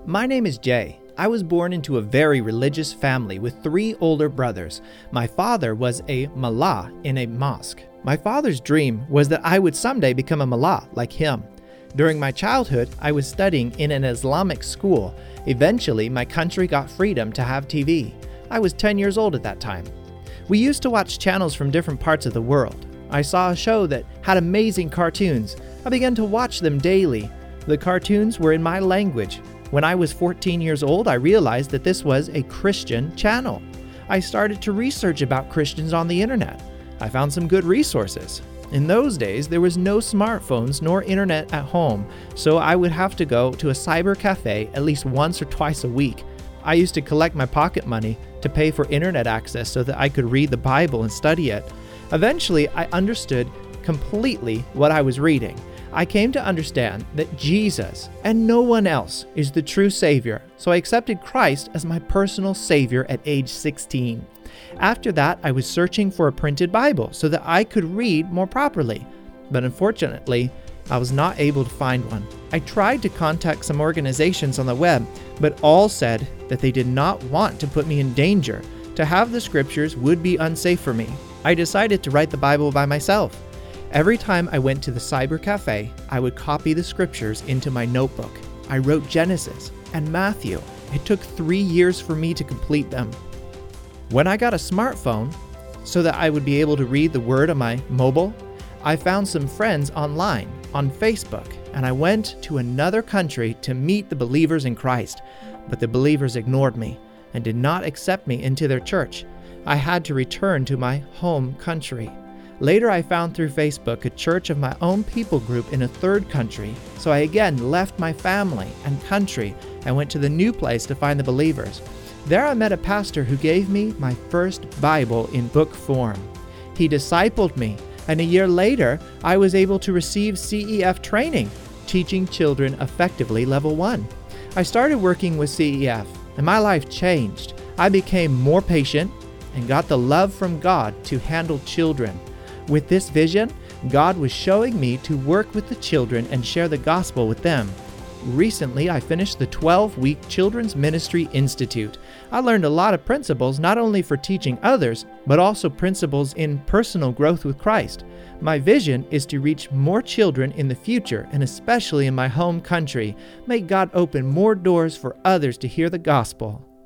My name is Jay. I was born into a very religious family with 3 older brothers. My father was a mullah in a mosque. My father's dream was that I would someday become a mullah like him. During my childhood, I was studying in an Islamic school. Eventually, my country got freedom to have TV. I was 10 years old at that time. We used to watch channels from different parts of the world. I saw a show that had amazing cartoons. I began to watch them daily. The cartoons were in my language. When I was 14 years old, I realized that this was a Christian channel. I started to research about Christians on the internet. I found some good resources. In those days, there was no smartphones nor internet at home, so I would have to go to a cyber cafe at least once or twice a week. I used to collect my pocket money to pay for internet access so that I could read the Bible and study it. Eventually, I understood completely what I was reading. I came to understand that Jesus and no one else is the true Savior, so I accepted Christ as my personal Savior at age 16. After that, I was searching for a printed Bible so that I could read more properly, but unfortunately, I was not able to find one. I tried to contact some organizations on the web, but all said that they did not want to put me in danger. To have the scriptures would be unsafe for me. I decided to write the Bible by myself. Every time I went to the cyber cafe, I would copy the scriptures into my notebook. I wrote Genesis and Matthew. It took 3 years for me to complete them. When I got a smartphone, so that I would be able to read the Word on my mobile, I found some friends online on Facebook, and I went to another country to meet the believers in Christ. But the believers ignored me and did not accept me into their church. I had to return to my home country. Later, I found through Facebook a church of my own people group in a third country, so I again left my family and country and went to the new place to find the believers. There I met a pastor who gave me my first Bible in book form. He discipled me, and a year later, I was able to receive CEF training, teaching children effectively level 1. I started working with CEF, and my life changed. I became more patient and got the love from God to handle children. With this vision, God was showing me to work with the children and share the gospel with them. Recently, I finished the 12-week Children's Ministry Institute. I learned a lot of principles not only for teaching others, but also principles in personal growth with Christ. My vision is to reach more children in the future, and especially in my home country. May God open more doors for others to hear the gospel.